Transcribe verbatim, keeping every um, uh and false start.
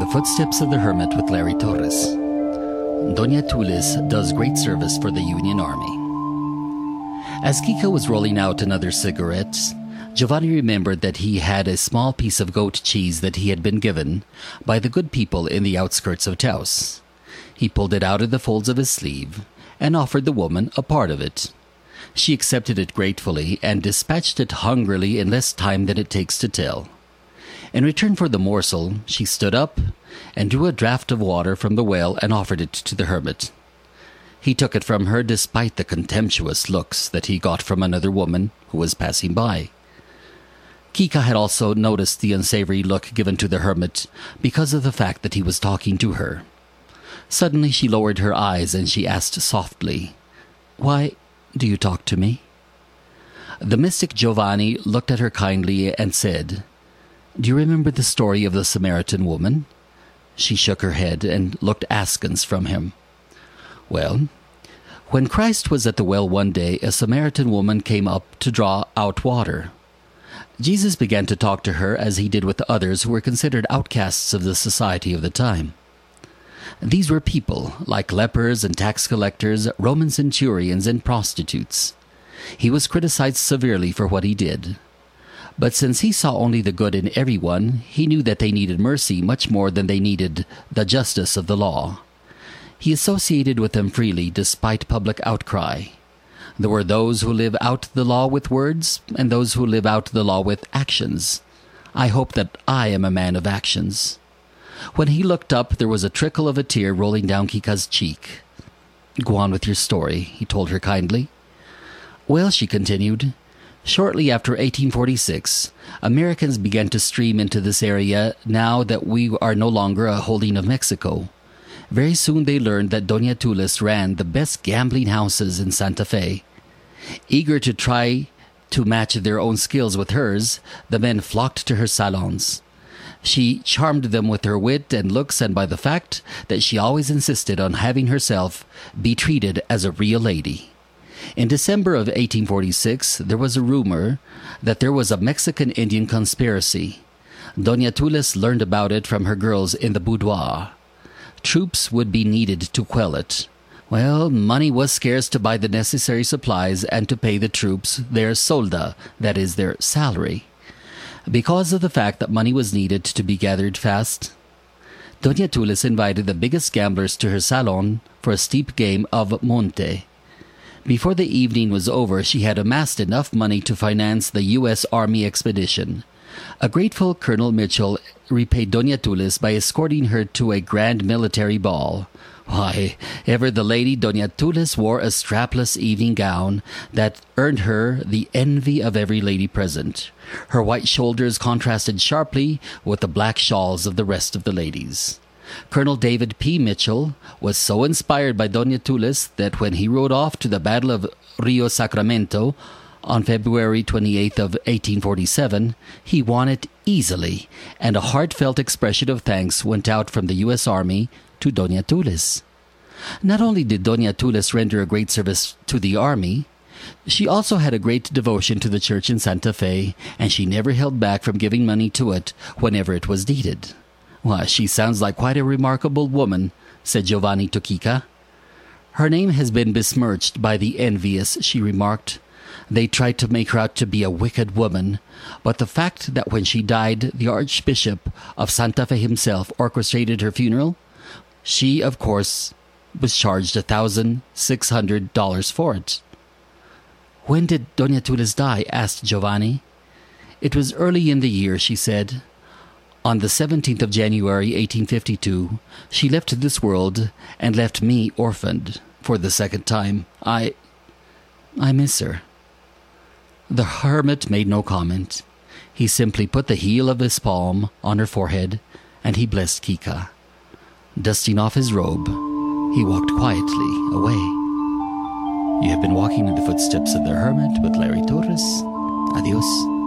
Footsteps of the Hermit with Larry Torres. Doña Tulis does great service for the Union Army. As Kika was rolling out another cigarette, Giovanni remembered that he had a small piece of goat cheese that he had been given by the good people in the outskirts of Taos. He pulled it out of the folds of his sleeve and offered the woman a part of it. She accepted it gratefully and dispatched it hungrily in less time than it takes to tell. In return for the morsel, she stood up and drew a draught of water from the well and offered it to the hermit. He took it from her despite the contemptuous looks that he got from another woman who was passing by. Kika had also noticed the unsavory look given to the hermit because of the fact that he was talking to her. Suddenly she lowered her eyes and she asked softly, "Why do you talk to me?" The mystic Giovanni looked at her kindly and said, "Do you remember the story of the Samaritan woman?" She shook her head and looked askance from him. "Well, when Christ was at the well one day, a Samaritan woman came up to draw out water. Jesus began to talk to her as he did with others who were considered outcasts of the society of the time. These were people like lepers and tax collectors, Roman centurions and prostitutes. He was criticized severely for what he did. But since he saw only the good in everyone, he knew that they needed mercy much more than they needed the justice of the law. He associated with them freely despite public outcry. There were those who live out the law with words and those who live out the law with actions. I hope that I am a man of actions." When he looked up, there was a trickle of a tear rolling down Kika's cheek. "Go on with your story," he told her kindly. "Well," she continued, "shortly after eighteen forty-six, Americans began to stream into this area now that we are no longer a holding of Mexico. Very soon they learned that Doña Tulis ran the best gambling houses in Santa Fe. Eager to try to match their own skills with hers, the men flocked to her salons. She charmed them with her wit and looks and by the fact that she always insisted on having herself be treated as a real lady. In December of eighteen forty-six, there was a rumor that there was a Mexican-Indian conspiracy. Doña Tulis learned about it from her girls in the boudoir. Troops would be needed to quell it. Well, money was scarce to buy the necessary supplies and to pay the troops their solda, that is, their salary. Because of the fact that money was needed to be gathered fast, Doña Tulis invited the biggest gamblers to her salon for a steep game of monte. Before the evening was over, she had amassed enough money to finance the U S Army expedition. A grateful Colonel Mitchell repaid Doña Tulis by escorting her to a grand military ball. Why, ever the lady Doña Tulis wore a strapless evening gown that earned her the envy of every lady present. Her white shoulders contrasted sharply with the black shawls of the rest of the ladies. Colonel David P. Mitchell was so inspired by Doña Tulis that when he rode off to the Battle of Rio Sacramento on February twenty-eighth of eighteen forty-seven, he won it easily, and a heartfelt expression of thanks went out from the U S Army to Doña Tulis. Not only did Doña Tulis render a great service to the army, she also had a great devotion to the church in Santa Fe, and she never held back from giving money to it whenever it was needed. "Why, she sounds like quite a remarkable woman," said Giovanni to Kika. "Her name has been besmirched by the envious," she remarked. "They tried to make her out to be a wicked woman, but the fact that when she died, the Archbishop of Santa Fe himself orchestrated her funeral, she, of course, was charged a thousand six hundred dollars for it." "When did Doña Tulis die?" asked Giovanni. "It was early in the year," she said. "On the seventeenth of January, eighteen fifty-two, she left this world and left me orphaned for the second time. I... I miss her." The hermit made no comment. He simply put the heel of his palm on her forehead, and he blessed Kika. Dusting off his robe, he walked quietly away. You have been walking in the footsteps of the hermit with Larry Torres. Adios.